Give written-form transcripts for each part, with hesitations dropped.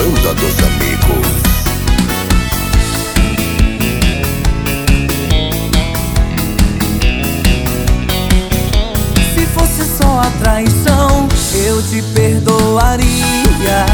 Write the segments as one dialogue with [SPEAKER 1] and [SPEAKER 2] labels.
[SPEAKER 1] Banda dos Amigos.
[SPEAKER 2] Se fosse só a traição, eu te perdoaria.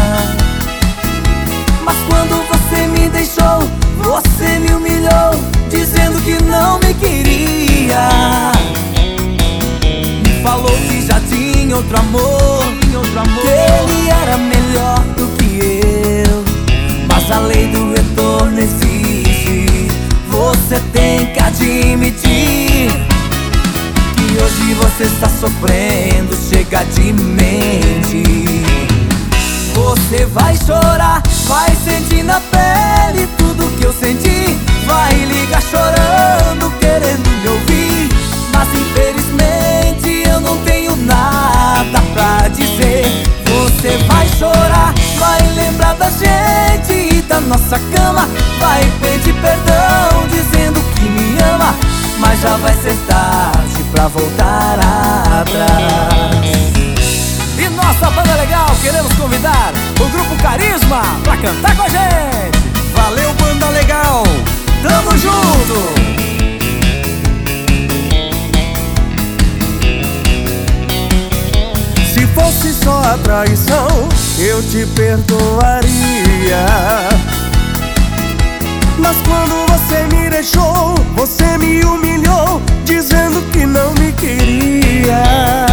[SPEAKER 2] Mas quando você me deixou, você me humilhou, dizendo que não me queria. Me falou que já tinha outro amor, que ele era melhor do que eu. Mas a lei do retorno existe, você tem que admitir que hoje você está sofrendo, chega de mente. Você vai chorar, vai sentir na pele tudo que eu senti. Vai ligar chorando, querendo me ouvir. Mas infelizmente eu não tenho nada pra dizer. Você vai chorar, vai lembrar da gente e da nossa cama. Vai pedir perdão, dizendo que me ama. Mas já vai ser tarde pra voltar atrás. E nossa banda legal, queremos convidar o Grupo Carisma pra cantar com a gente.
[SPEAKER 3] Valeu, banda legal!
[SPEAKER 2] Tamo junto!
[SPEAKER 3] Se fosse só a traição, eu te perdoaria. Mas quando você me deixou, você me humilhou, dizendo que não me queria.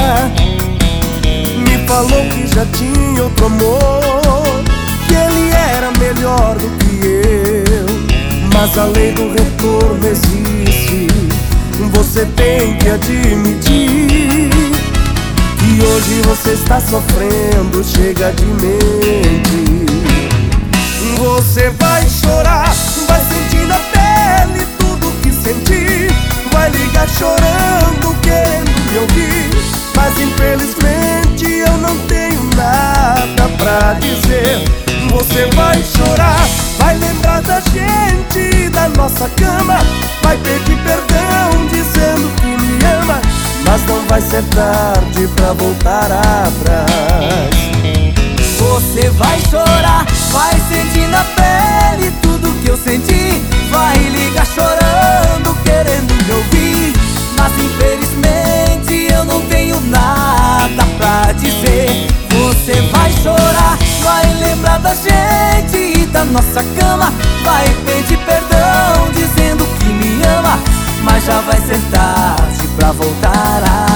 [SPEAKER 3] Me falou que já tinha outro amor, que ele era melhor do que eu. Mas a lei do retorno existe, você tem que admitir que hoje você está sofrendo, chega de mente. Você vai chorar, vai sentir na pele tudo que sentir. Vai ligar chorando, querendo me ouvir. Mas infelizmente eu não tenho nada pra dizer. Você vai chorar, vai lembrar da gente e da nossa cama. Vai pedir perdão, dizendo que me ama. Mas não vai ser tarde pra voltar atrás.
[SPEAKER 2] Você vai chorar, vai sentir na pele tudo que eu senti. Vai ligar chorando, querendo me ouvir. Mas infelizmente eu não tenho nada pra dizer. Você vai chorar, vai lembrar da gente e da nossa cama. Vai pedir perdão, dizendo que me ama. Mas já vai ser tarde pra voltar atrás.